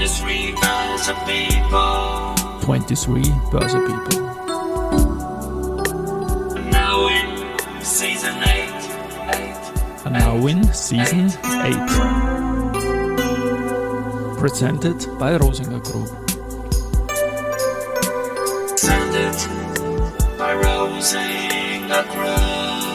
23 Börse People. 23 Börse People. Now in Season 8. And now in Season 8. Presented by Rosinger Group. Presented by Rosinger Group.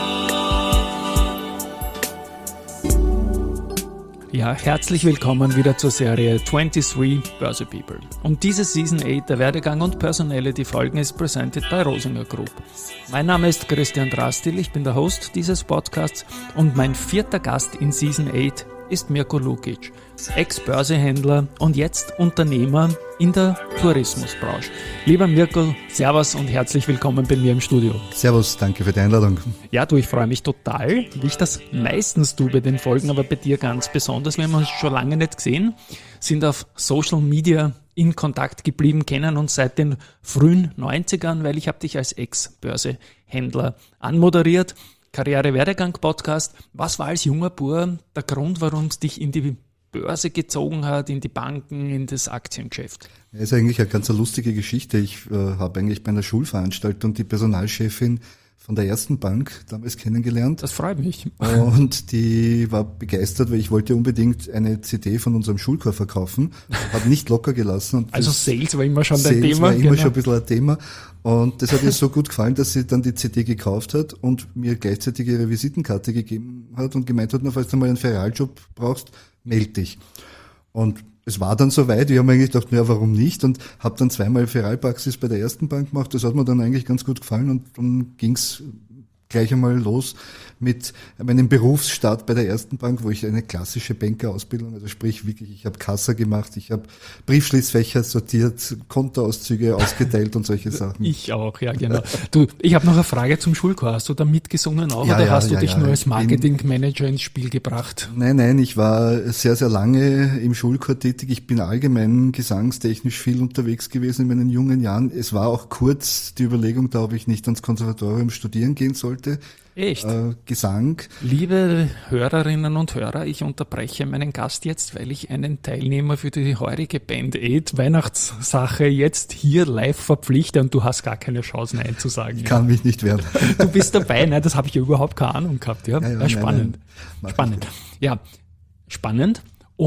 Ja, herzlich willkommen wieder zur Serie 23 Börse People. Und diese Season 8 der Werdegang und Personality Folgen ist presented by Rosinger Group. Mein Name ist Christian Drastil, ich bin der Host dieses Podcasts und mein vierter Gast in Season 8 ist Mirko Lukic, Ex-Börsehändler und jetzt Unternehmer in der Tourismusbranche. Lieber Mirko, servus und herzlich willkommen bei mir im Studio. Servus, danke für die Einladung. Ja, ich freue mich total, wie ich das meistens tue bei den Folgen, aber bei dir ganz besonders. Wir haben uns schon lange nicht gesehen, sind auf Social Media in Kontakt geblieben, kennen uns seit den frühen 90ern, weil ich habe dich als Ex-Börsehändler anmoderiert. Karriere-Werdegang-Podcast. Was war als junger Bub der Grund, warum es dich in die Börse gezogen hat, in die Banken, in das Aktiengeschäft? Das ist eigentlich eine ganz lustige Geschichte. Ich habe eigentlich bei einer Schulveranstaltung die Personalchefin von der ersten Bank damals kennengelernt. Das freut mich. Und die war begeistert, weil ich wollte unbedingt eine CD von unserem Schulchor verkaufen. Hat nicht locker gelassen. Und also Sales war immer schon dein Thema. Sales war immer schon ein bisschen ein Thema. Und das hat ihr so gut gefallen, dass sie dann die CD gekauft hat und mir gleichzeitig ihre Visitenkarte gegeben hat und gemeint hat, falls du mal einen Ferialjob brauchst, meld dich. Und es war dann soweit, ich habe mir eigentlich gedacht, ja, warum nicht? Und habe dann zweimal Ferialpraxis bei der ersten Bank gemacht. Das hat mir dann eigentlich ganz gut gefallen und dann ging's gleich einmal los mit meinem Berufsstart bei der ersten Bank, wo ich eine klassische Bankerausbildung, also sprich wirklich, ich habe Kassa gemacht, ich habe Briefschließfächer sortiert, Kontoauszüge ausgeteilt und solche Sachen. Ich auch, ja genau. Du, ich habe noch eine Frage zum Schulchor. Hast du da mitgesungen auch oder hast du dich nur als Marketingmanager ins Spiel gebracht? Nein, ich war sehr, sehr lange im Schulchor tätig. Ich bin allgemein gesangstechnisch viel unterwegs gewesen in meinen jungen Jahren. Es war auch kurz die Überlegung da, ob ich nicht ans Konservatorium studieren gehen sollte. Echt? Gesang. Liebe Hörerinnen und Hörer, ich unterbreche meinen Gast jetzt, weil ich einen Teilnehmer für die heurige Band Aid Weihnachtssache jetzt hier live verpflichte und du hast gar keine Chance, Nein zu sagen. Ich kann mich nicht wehren. Du bist dabei, nein, das habe ich ja überhaupt keine Ahnung gehabt. Ja, spannend. Nein. Spannend. Ja, spannend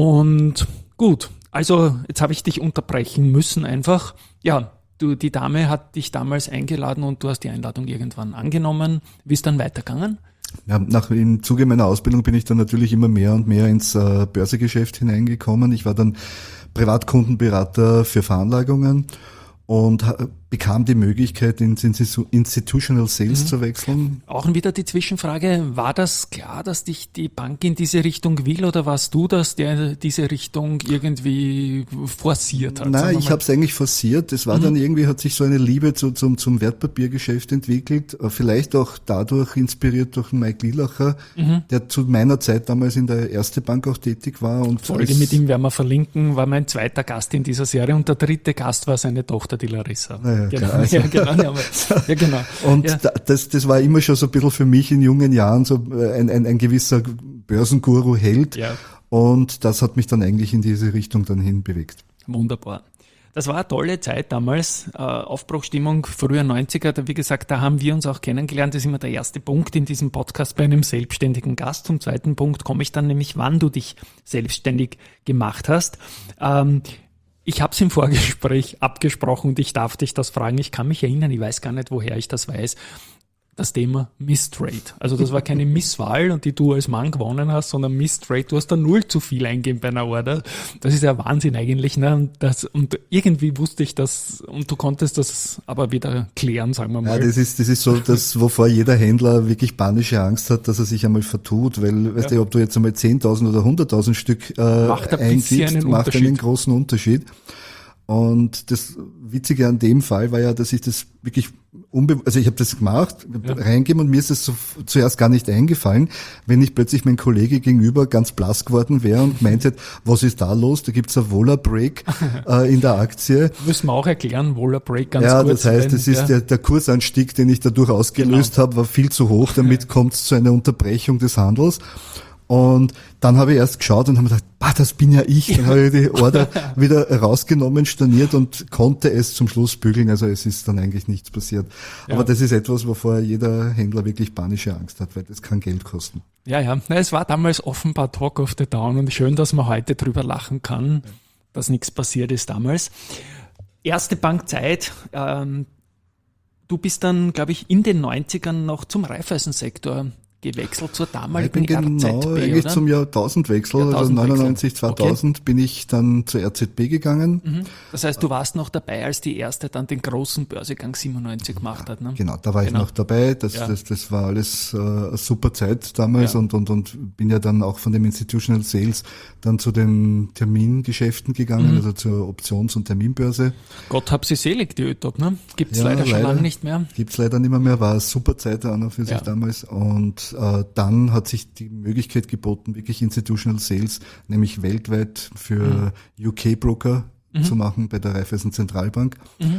und gut. Also jetzt habe ich dich unterbrechen müssen einfach. Ja, die Dame hat dich damals eingeladen und du hast die Einladung irgendwann angenommen. Wie ist dann weitergegangen? Ja, im Zuge meiner Ausbildung bin ich dann natürlich immer mehr und mehr ins Börsegeschäft hineingekommen. Ich war dann Privatkundenberater für Veranlagungen und bekam die Möglichkeit, ins Institutional Sales zu wechseln. Auch wieder die Zwischenfrage, war das klar, dass dich die Bank in diese Richtung will oder warst du das, der diese Richtung irgendwie forciert hat? Nein, ich habe es eigentlich forciert. Es war dann irgendwie, hat sich so eine Liebe zum Wertpapiergeschäft entwickelt, vielleicht auch dadurch inspiriert durch Mike Lilacher, der zu meiner Zeit damals in der Erste Bank auch tätig war. Und Folge mit ihm werden wir verlinken, war mein zweiter Gast in dieser Serie und der dritte Gast war seine Tochter, die Larissa. Naja, genau. Also, Ja, genau. Und das war immer schon so ein bisschen für mich in jungen Jahren so ein gewisser Börsenguru-Held. Ja. Und das hat mich dann eigentlich in diese Richtung dann hin bewegt. Wunderbar. Das war eine tolle Zeit damals, Aufbruchstimmung, früher 90er, wie gesagt, da haben wir uns auch kennengelernt, das ist immer der erste Punkt in diesem Podcast bei einem selbstständigen Gast. Zum zweiten Punkt komme ich dann nämlich, wann du dich selbstständig gemacht hast. Ich habe es im Vorgespräch abgesprochen und ich darf dich das fragen. Ich kann mich erinnern, ich weiß gar nicht, woher ich das weiß. Das Thema Misstrade. Also das war keine Misswahl und die du als Mann gewonnen hast, sondern Misstrade. Du hast da 0 zu viel eingegeben bei einer Order. Das ist ja Wahnsinn eigentlich. Ne? Und irgendwie wusste ich das und du konntest das aber wieder klären, sagen wir mal. Ja, das ist so das, wovor jeder Händler wirklich panische Angst hat, dass er sich einmal vertut. Weil, weißt du, ob du jetzt einmal 10.000 oder 100.000 Stück eingibst, macht einen großen Unterschied. Und das Witzige an dem Fall war ja, dass ich das wirklich also ich habe das gemacht, reingegeben und mir ist das zuerst gar nicht eingefallen, wenn nicht plötzlich mein Kollege gegenüber ganz blass geworden wäre und meinte, was ist da los? Da gibt's ein Vola Break in der Aktie. Müssen wir auch erklären, Vola Break ganz kurz. Ja, das heißt, das ist der Kursanstieg, den ich dadurch ausgelöst habe, war viel zu hoch, damit kommt es zu einer Unterbrechung des Handels. Und dann habe ich erst geschaut und habe mir gedacht, das bin ja ich. Dann habe ich die Order wieder rausgenommen, storniert und konnte es zum Schluss bügeln. Also es ist dann eigentlich nichts passiert. Ja. Aber das ist etwas, wovor jeder Händler wirklich panische Angst hat, weil das kann Geld kosten. Ja. Na, es war damals offenbar Talk of the Town und schön, dass man heute drüber lachen kann, dass nichts passiert ist damals. Erste Bankzeit. Du bist dann, glaube ich, in den 90ern noch zum Raiffeisensektor gewechselt, zur damaligen Ich bin genau RZB, eigentlich oder? zum Jahrtausendwechsel, also Jahrtausendwechsel. 99, 2000 bin ich dann zur RZB gegangen. Das heißt, du warst noch dabei, als die erste dann den großen Börsegang 97 gemacht hat, ne? Genau, da war ich noch dabei. Das war alles eine super Zeit damals und bin ja dann auch von dem Institutional Sales dann zu den Termingeschäften gegangen, also zur Options- und Terminbörse. Gott hab sie selig, die ÖTOP, ne? Gibt's leider schon lange nicht mehr. Gibt's leider nicht mehr, war eine super Zeit an und für sich damals. Und dann hat sich die Möglichkeit geboten, wirklich Institutional Sales, nämlich weltweit für UK-Broker zu machen bei der Raiffeisen Zentralbank.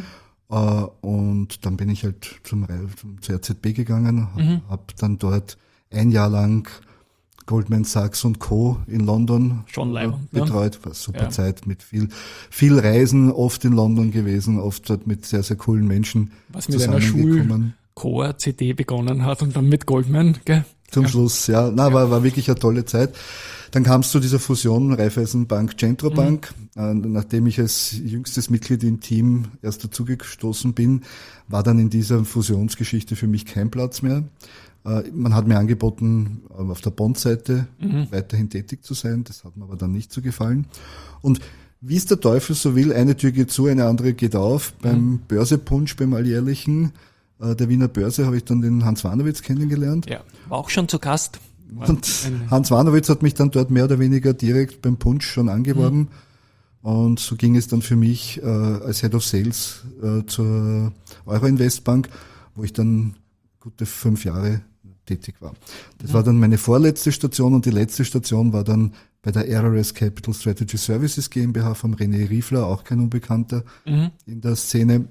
Und dann bin ich halt zur RZB gegangen, habe dann dort ein Jahr lang Goldman Sachs und Co. in London betreut. War eine super Zeit mit viel Reisen, oft in London gewesen, oft dort mit sehr, sehr coolen Menschen was mit einer Schul-Core-CD begonnen hat und dann mit Goldman, gell? Zum Schluss, war wirklich eine tolle Zeit. Dann kam es zu dieser Fusion Raiffeisenbank Centro Bank. Nachdem ich als jüngstes Mitglied im Team erst dazugestoßen bin, war dann in dieser Fusionsgeschichte für mich kein Platz mehr. Man hat mir angeboten, auf der Bond-Seite weiterhin tätig zu sein. Das hat mir aber dann nicht so gefallen. Und wie es der Teufel so will, eine Tür geht zu, eine andere geht auf. Beim Börsepunsch, beim alljährlichen der Wiener Börse, habe ich dann den Hans Wanowitz kennengelernt. Ja, war auch schon zu Gast. Und Hans Wanowitz hat mich dann dort mehr oder weniger direkt beim Punsch schon angeworben. Und so ging es dann für mich als Head of Sales zur Euro-Invest-Bank, wo ich dann gute 5 Jahre tätig war. Das war dann meine vorletzte Station und die letzte Station war dann bei der RRS Capital Strategy Services GmbH vom René Riefler, auch kein Unbekannter in der Szene,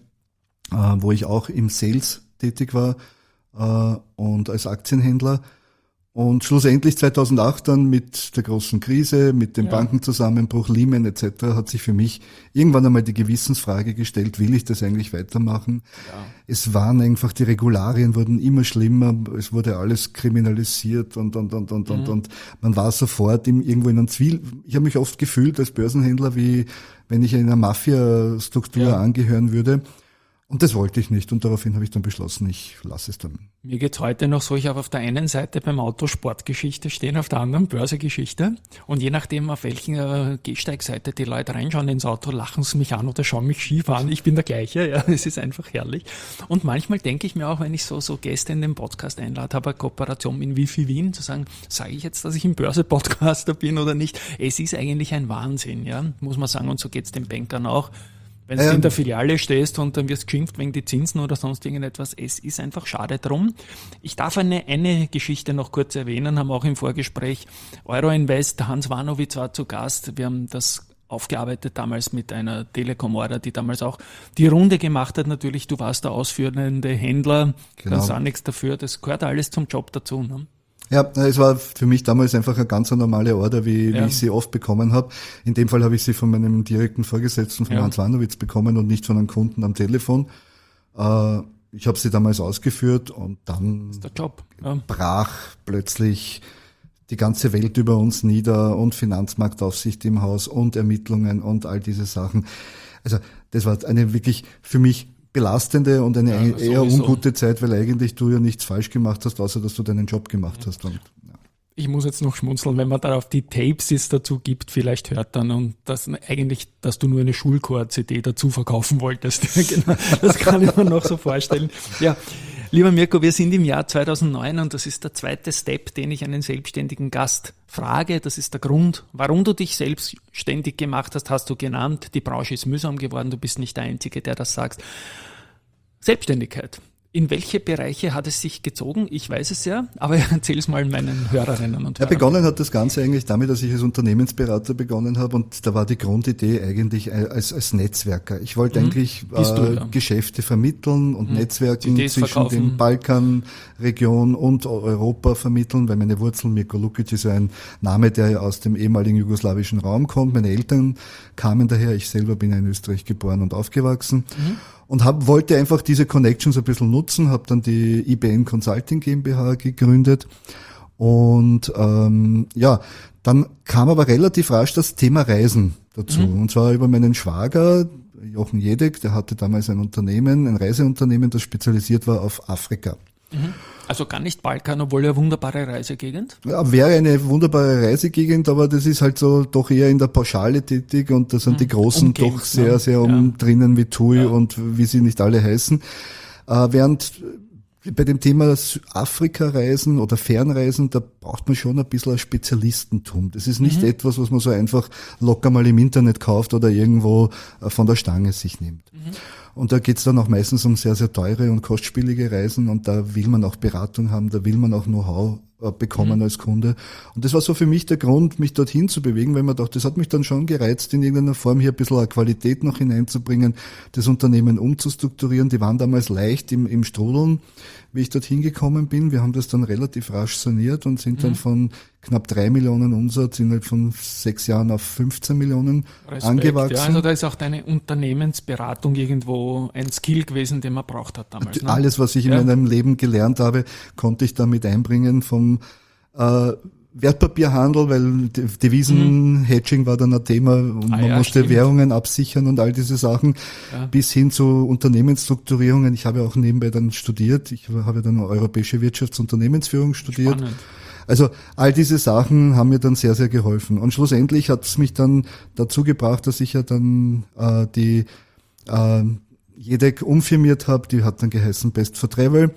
wo ich auch im Sales tätig war und als Aktienhändler. Und schlussendlich 2008 dann mit der großen Krise, mit dem Bankenzusammenbruch, Lehman etc. hat sich für mich irgendwann einmal die Gewissensfrage gestellt, will ich das eigentlich weitermachen? Ja. Es waren einfach, die Regularien wurden immer schlimmer, es wurde alles kriminalisiert und man war sofort irgendwo in einem Ich habe mich oft gefühlt als Börsenhändler, wie wenn ich in einer Mafia-Struktur angehören würde. Und das wollte ich nicht und daraufhin habe ich dann beschlossen, ich lasse es dann. Mir geht's heute noch so, ich habe auf der einen Seite beim Auto Sportgeschichte stehen, auf der anderen Börsegeschichte und je nachdem, auf welcher Gehsteigseite die Leute reinschauen ins Auto, lachen sie mich an oder schauen mich schief an. Ich bin der gleiche, es ist einfach herrlich. Und manchmal denke ich mir auch, wenn ich so Gäste in den Podcast einlade, habe eine Kooperation mit Wifi Wien, zu sagen, sage ich jetzt, dass ich ein Börse-Podcaster bin oder nicht? Es ist eigentlich ein Wahnsinn, muss man sagen, und so geht's den Bankern auch. Wenn du in der Filiale stehst und dann wirst geschimpft wegen die Zinsen oder sonst irgendetwas, es ist einfach schade drum. Ich darf eine Geschichte noch kurz erwähnen, haben auch im Vorgespräch Euro-Invest, Hans Wanowitz war zu Gast, wir haben das aufgearbeitet damals mit einer Telekom-Order, die damals auch die Runde gemacht hat. Natürlich, du warst der ausführende Händler, kannst auch nichts dafür, das gehört alles zum Job dazu, ne? Ja, es war für mich damals einfach eine ganz normale Order, wie ich sie oft bekommen habe. In dem Fall habe ich sie von meinem direkten Vorgesetzten, von Hans Wanowitz, bekommen und nicht von einem Kunden am Telefon. Ich habe sie damals ausgeführt und dann ist der Job. Brach plötzlich die ganze Welt über uns nieder und Finanzmarktaufsicht im Haus und Ermittlungen und all diese Sachen. Also das war eine wirklich für mich belastende und eine eher ungute Zeit, weil eigentlich du ja nichts falsch gemacht hast, außer dass du deinen Job gemacht hast. Und, Ich muss jetzt noch schmunzeln, wenn man darauf die Tapes es dazu gibt, vielleicht hört dann und das eigentlich, dass du nur eine Schulchor-CD dazu verkaufen wolltest. Genau, das kann ich mir noch so vorstellen. Ja, lieber Mirko, wir sind im Jahr 2009 und das ist der zweite Step, den ich einen selbstständigen Gast frage. Das ist der Grund, warum du dich selbstständig gemacht hast du genannt. Die Branche ist mühsam geworden, du bist nicht der Einzige, der das sagt. Selbstständigkeit. In welche Bereiche hat es sich gezogen? Ich weiß es ja, aber erzähl es mal meinen Hörerinnen und Hörern. Begonnen hat das Ganze eigentlich damit, dass ich als Unternehmensberater begonnen habe und da war die Grundidee eigentlich als Netzwerker. Ich wollte eigentlich Geschäfte vermitteln und Netzwerken zwischen dem Balkan, Region und Europa vermitteln, weil meine Wurzeln, Mirko Lukic ist ja ein Name, der ja aus dem ehemaligen jugoslawischen Raum kommt. Meine Eltern kamen daher, ich selber bin ja in Österreich geboren und aufgewachsen und wollte einfach diese Connections ein bisschen nutzen, habe dann die IBN Consulting GmbH gegründet und dann kam aber relativ rasch das Thema Reisen dazu. Und zwar über meinen Schwager, Jochen Jedek, der hatte damals ein Reiseunternehmen, das spezialisiert war auf Afrika. Also gar nicht Balkan, obwohl ja wunderbare Reisegegend. Ja, wäre eine wunderbare Reisegegend, aber das ist halt so doch eher in der Pauschale tätig und da sind die Großen Umgehend, doch sehr, sehr drinnen wie TUI und wie sie nicht alle heißen. Während bei dem Thema Afrika-Reisen oder Fernreisen, da braucht man schon ein bisschen ein Spezialistentum. Das ist nicht etwas, was man so einfach locker mal im Internet kauft oder irgendwo von der Stange sich nimmt. Und da geht's dann auch meistens um sehr, sehr teure und kostspielige Reisen und da will man auch Beratung haben, da will man auch Know-how bekommen als Kunde. Und das war so für mich der Grund, mich dorthin zu bewegen, weil man dachte, das hat mich dann schon gereizt, in irgendeiner Form hier ein bisschen eine Qualität noch hineinzubringen, das Unternehmen umzustrukturieren. Die waren damals leicht im Strudeln, wie ich dorthin gekommen bin. Wir haben das dann relativ rasch saniert und sind dann von knapp 3 Millionen Umsatz innerhalb von 6 Jahren auf 15 Millionen angewachsen. Ja, also da ist auch deine Unternehmensberatung irgendwo ein Skill gewesen, den man braucht hat damals. Ne? Alles, was ich in meinem Leben gelernt habe, konnte ich damit einbringen, vom Wertpapierhandel, weil Devisen-Hedging war dann ein Thema und man musste stimmt. Währungen absichern und all diese Sachen, bis hin zu Unternehmensstrukturierungen. Ich habe auch nebenbei dann studiert. Ich habe dann europäische Wirtschaftsunternehmensführung studiert. Spannend. Also all diese Sachen haben mir dann sehr, sehr geholfen. Und schlussendlich hat es mich dann dazu gebracht, dass ich ja dann die Jedek umfirmiert habe. Die hat dann geheißen Best for Travel.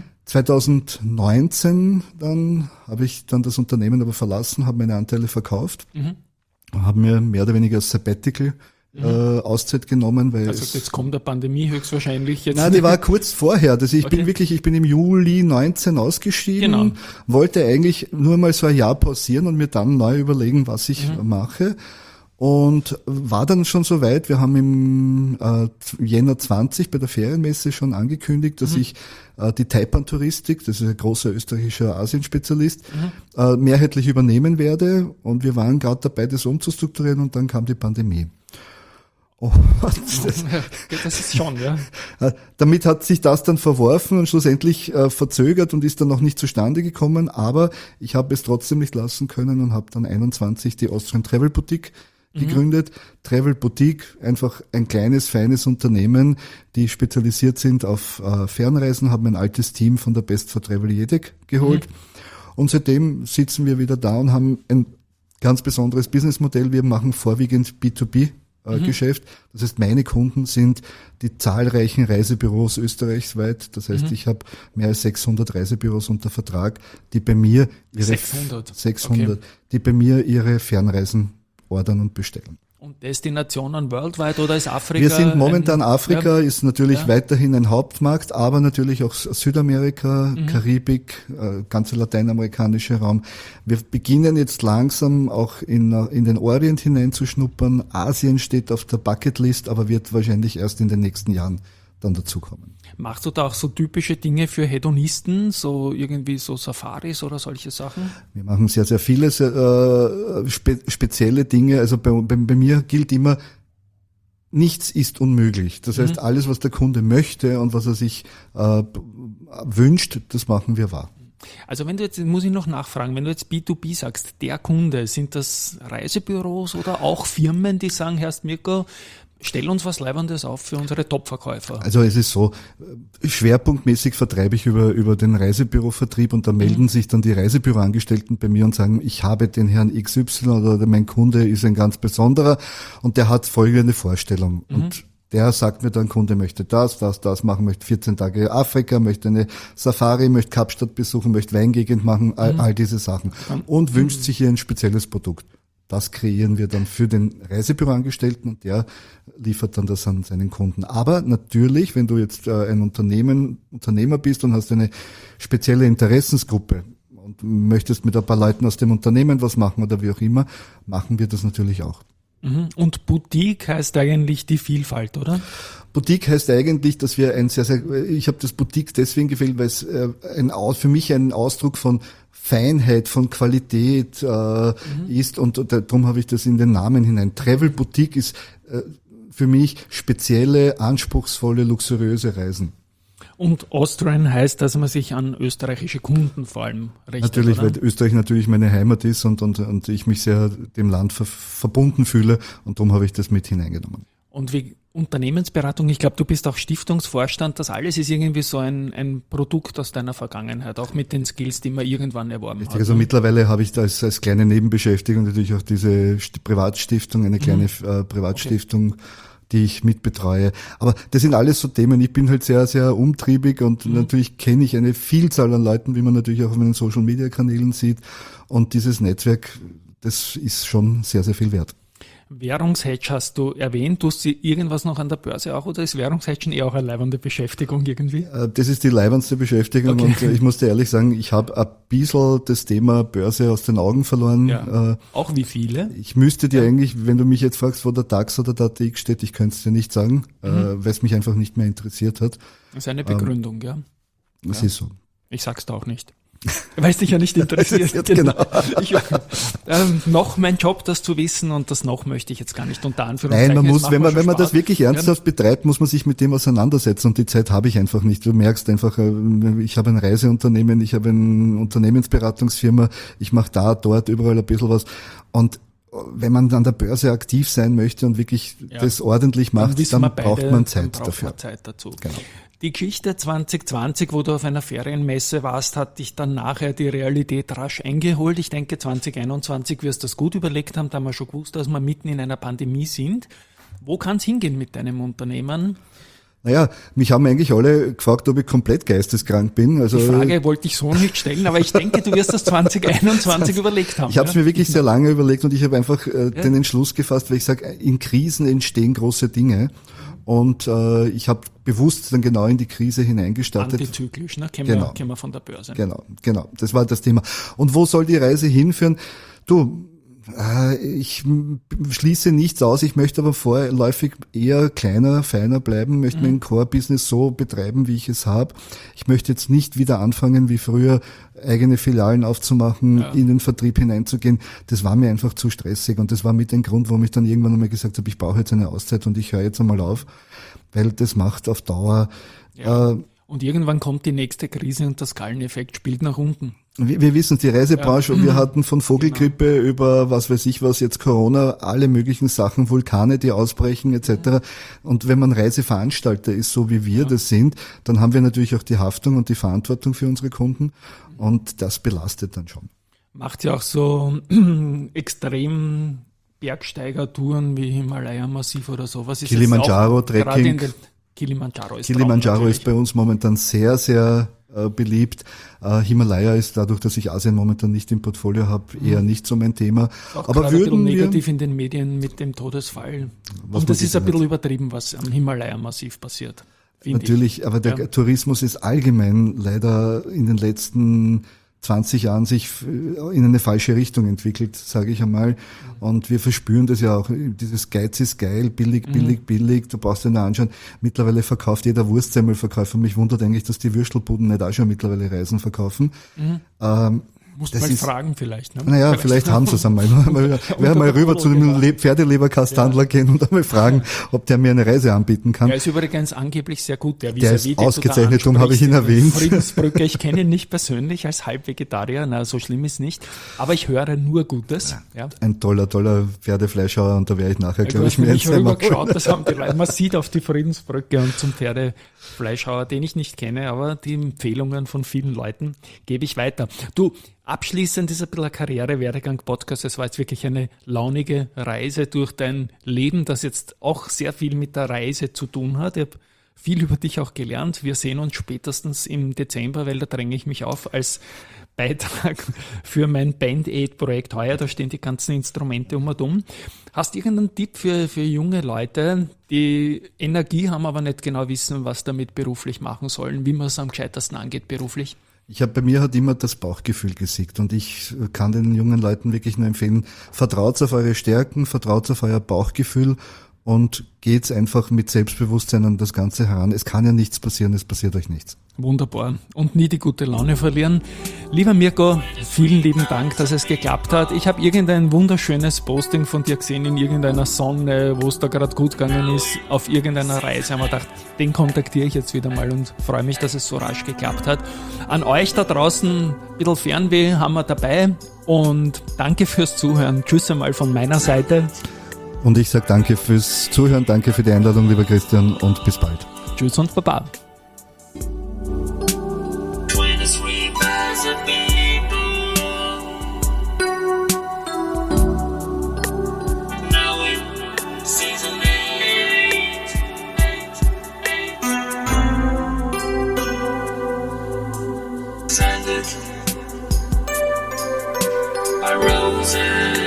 2019 dann habe ich dann das Unternehmen aber verlassen, habe meine Anteile verkauft, habe mir mehr oder weniger Sabbatical Auszeit genommen, weil also jetzt kommt der Pandemie höchstwahrscheinlich jetzt. Nein, die war kurz vorher. Ich bin im Juli 19 ausgeschieden, wollte eigentlich nur mal so ein Jahr pausieren und mir dann neu überlegen, was ich mache. Und war dann schon so weit, wir haben im Jänner 20 bei der Ferienmesse schon angekündigt, dass ich die Taipan-Touristik, das ist ein großer österreichischer Asienspezialist, mehrheitlich übernehmen werde. Und wir waren gerade dabei, das umzustrukturieren und dann kam die Pandemie. Oh, das ist schon, ja. Damit hat sich das dann verworfen und schlussendlich verzögert und ist dann noch nicht zustande gekommen, aber ich habe es trotzdem nicht lassen können und habe dann 21 die Austrian Travel Boutique gegründet. Travel Boutique, einfach ein kleines, feines Unternehmen, die spezialisiert sind auf Fernreisen, haben ein altes Team von der Best for Travel Jedek geholt. Und seitdem sitzen wir wieder da und haben ein ganz besonderes Businessmodell. Wir machen vorwiegend B2B Geschäft. Das heißt, meine Kunden sind die zahlreichen Reisebüros österreichsweit. Das heißt, ich habe mehr als 600 Reisebüros unter Vertrag, die bei mir ihre Fernreisen ordern und bestellen. Und Destinationen worldwide oder ist Afrika? Wir sind momentan Afrika, ist natürlich weiterhin ein Hauptmarkt, aber natürlich auch Südamerika, Karibik, ganze lateinamerikanische Raum. Wir beginnen jetzt langsam auch in den Orient hineinzuschnuppern. Asien steht auf der Bucketlist, aber wird wahrscheinlich erst in den nächsten Jahren dann dazukommen. Machst du da auch so typische Dinge für Hedonisten, so irgendwie so Safaris oder solche Sachen? Wir machen sehr, sehr viele spezielle Dinge. Also bei mir gilt immer, nichts ist unmöglich. Das heißt, alles, was der Kunde möchte und was er sich wünscht, das machen wir wahr. Also wenn du jetzt, muss ich noch nachfragen, wenn du jetzt B2B sagst, der Kunde, sind das Reisebüros oder auch Firmen, die sagen, Herr Mirko, stell uns was Leibendes auf für unsere Top-Verkäufer. Also es ist so, schwerpunktmäßig vertreibe ich über den Reisebürovertrieb und da melden sich dann die Reisebüroangestellten bei mir und sagen, ich habe den Herrn XY oder mein Kunde ist ein ganz besonderer und der hat folgende Vorstellung. Und der sagt mir dann, Kunde möchte das machen, möchte 14 Tage Afrika, möchte eine Safari, möchte Kapstadt besuchen, möchte Weingegend machen, all diese Sachen. Und wünscht sich hier ein spezielles Produkt. Das kreieren wir dann für den Reisebüroangestellten und der liefert dann das an seinen Kunden. Aber natürlich, wenn du jetzt ein Unternehmer bist und hast eine spezielle Interessensgruppe und möchtest mit ein paar Leuten aus dem Unternehmen was machen oder wie auch immer, machen wir das natürlich auch. Und Boutique heißt eigentlich die Vielfalt, oder? Boutique heißt eigentlich, dass wir ich habe das Boutique deswegen gewählt, weil es für mich ein Ausdruck von Feinheit, von Qualität ist und darum habe ich das in den Namen hinein. Travel Boutique ist für mich spezielle, anspruchsvolle, luxuriöse Reisen. Und Austrian heißt, dass man sich an österreichische Kunden vor allem richtet, natürlich, oder? weil Österreich natürlich meine Heimat ist und ich mich sehr dem Land verbunden fühle und darum habe ich das mit hineingenommen. Und wie Unternehmensberatung, ich glaube, du bist auch Stiftungsvorstand, das alles ist irgendwie so ein Produkt aus deiner Vergangenheit, auch mit den Skills, die man irgendwann erworben hat. Also mittlerweile habe ich da als kleine Nebenbeschäftigung natürlich auch diese Privatstiftung, eine kleine Privatstiftung, die ich mitbetreue. Aber das sind alles so Themen. Ich bin halt sehr, sehr umtriebig und natürlich kenne ich eine Vielzahl an Leuten, wie man natürlich auch auf meinen Social-Media-Kanälen sieht. Und dieses Netzwerk, das ist schon sehr, sehr viel wert. Währungshedge hast du erwähnt. Tust du irgendwas noch an der Börse auch oder ist Währungshedgen eher auch eine leibende Beschäftigung irgendwie? Das ist die leibendste Beschäftigung und ich muss dir ehrlich sagen, ich habe ein bisschen das Thema Börse aus den Augen verloren. Ja. Auch wie viele? Ich müsste dir eigentlich, wenn du mich jetzt fragst, wo der DAX oder der ATX steht, ich könnte es dir nicht sagen, weil es mich einfach nicht mehr interessiert hat. Das ist eine Begründung, ja. Das ist so. Ich sag's da auch nicht. Weil es dich ja nicht interessiert. Genau. Noch mein Job, das zu wissen und das noch möchte ich jetzt gar nicht unter Anführungszeichen. Nein, man muss, wenn man das wirklich ernsthaft betreibt, muss man sich mit dem auseinandersetzen und die Zeit habe ich einfach nicht. Du merkst einfach, ich habe ein Reiseunternehmen, ich habe eine Unternehmensberatungsfirma, ich mache dort, überall ein bisschen was und wenn man an der Börse aktiv sein möchte und wirklich das ordentlich macht, dann braucht man Zeit dafür. Zeit dazu. Genau. Die Geschichte 2020, wo du auf einer Ferienmesse warst, hat dich dann nachher die Realität rasch eingeholt. Ich denke, 2021 wirst du das gut überlegt haben, da haben wir schon gewusst, dass wir mitten in einer Pandemie sind. Wo kann es hingehen mit deinem Unternehmen? Naja, mich haben eigentlich alle gefragt, ob ich komplett geisteskrank bin. Also, die Frage wollte ich so nicht stellen, aber ich denke, du wirst das 2021 überlegt haben. Ich habe es mir wirklich sehr lange überlegt und ich habe einfach den Entschluss gefasst, weil ich sage, in Krisen entstehen große Dinge. Und ich habe bewusst dann genau in die Krise hineingestartet. Antizyklisch, ne? Kennen wir von der Börse. Genau. Das war das Thema. Und wo soll die Reise hinführen? Du, ich schließe nichts aus. Ich möchte aber vorläufig eher kleiner, feiner bleiben, möchte mein Core-Business so betreiben, wie ich es habe. Ich möchte jetzt nicht wieder anfangen, wie früher, eigene Filialen aufzumachen, in den Vertrieb hineinzugehen. Das war mir einfach zu stressig und das war mit dem Grund, warum ich dann irgendwann einmal gesagt habe, ich brauche jetzt eine Auszeit und ich höre jetzt einmal auf, weil das macht auf Dauer... Und irgendwann kommt die nächste Krise und der Skaleneffekt spielt nach unten. Wir wissen, die Reisebranche, wir hatten von Vogelgrippe über was weiß ich was, jetzt Corona, alle möglichen Sachen, Vulkane, die ausbrechen etc. Und wenn man Reiseveranstalter ist, so wie wir das sind, dann haben wir natürlich auch die Haftung und die Verantwortung für unsere Kunden und das belastet dann schon. Macht ja auch so extrem Bergsteigertouren wie Himalaya-Massiv oder sowas. Kilimanjaro, Trekking. Kilimanjaro ist bei uns momentan sehr, sehr beliebt. Himalaya ist dadurch, dass ich Asien momentan nicht im Portfolio habe, eher nicht so mein Thema. Auch aber würden wir negativ in den Medien mit dem Todesfall. Und das ist ein bisschen übertrieben, was am Himalaya-Massiv passiert. Natürlich, aber der Tourismus ist allgemein leider in den letzten 20 Jahren sich in eine falsche Richtung entwickelt, sage ich einmal. Und wir verspüren das ja auch. Dieses Geiz ist geil, billig. Du brauchst dir nur anschauen. Mittlerweile verkauft jeder Wurstsemmelverkäufer. Mich wundert eigentlich, dass die Würstelbuden nicht auch schon mittlerweile Reisen verkaufen. Musst mal fragen vielleicht. Ne? Naja, vielleicht haben sie es einmal. Wir werden mal rüber zu dem Pferdeleberkasthandler gehen und einmal fragen, ob der mir eine Reise anbieten kann. Der ist übrigens angeblich sehr gut. Der ist ausgezeichnet, darum habe ich ihn erwähnt. Friedensbrücke, ich kenne ihn nicht persönlich als Halbvegetarier, na, so schlimm ist nicht. Aber ich höre nur Gutes. Ja. Ein toller Pferdefleischhauer und da werde ich nachher, glaube ich, mir rübergeschaut, das haben die Leute. Man sieht auf die Friedensbrücke und zum Pferdefleischhauer, den ich nicht kenne, aber die Empfehlungen von vielen Leuten gebe ich weiter. Du, abschließend ist ein bisschen ein Karriere-Werdegang-Podcast. Es war jetzt wirklich eine launige Reise durch dein Leben, das jetzt auch sehr viel mit der Reise zu tun hat. Ich habe viel über dich auch gelernt. Wir sehen uns spätestens im Dezember, weil da dränge ich mich auf als Beitrag für mein Band-Aid-Projekt heuer. Da stehen die ganzen Instrumente um und um. Hast du irgendeinen Tipp für junge Leute, die Energie haben, aber nicht genau wissen, was damit beruflich machen sollen, wie man es am gescheitersten angeht beruflich? Bei mir hat immer das Bauchgefühl gesiegt und ich kann den jungen Leuten wirklich nur empfehlen, vertraut auf eure Stärken, vertraut auf euer Bauchgefühl und geht's einfach mit Selbstbewusstsein an das Ganze heran. Es kann ja nichts passieren, es passiert euch nichts. Wunderbar. Und nie die gute Laune verlieren. Lieber Mirko, vielen lieben Dank, dass es geklappt hat. Ich habe irgendein wunderschönes Posting von dir gesehen in irgendeiner Sonne, wo es da gerade gut gegangen ist, auf irgendeiner Reise. Haben wir gedacht, den kontaktiere ich jetzt wieder mal und freue mich, dass es so rasch geklappt hat. An euch da draußen, ein bisschen Fernweh haben wir dabei und danke fürs Zuhören. Tschüss einmal von meiner Seite. Und ich sage danke fürs Zuhören, danke für die Einladung, lieber Christian, und bis bald. Tschüss und Baba. When the sweet as a people. Now in season 8. Sanded by roses.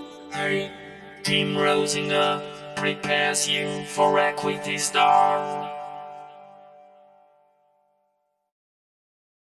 Team Rosing Up prepares you for Equity Star.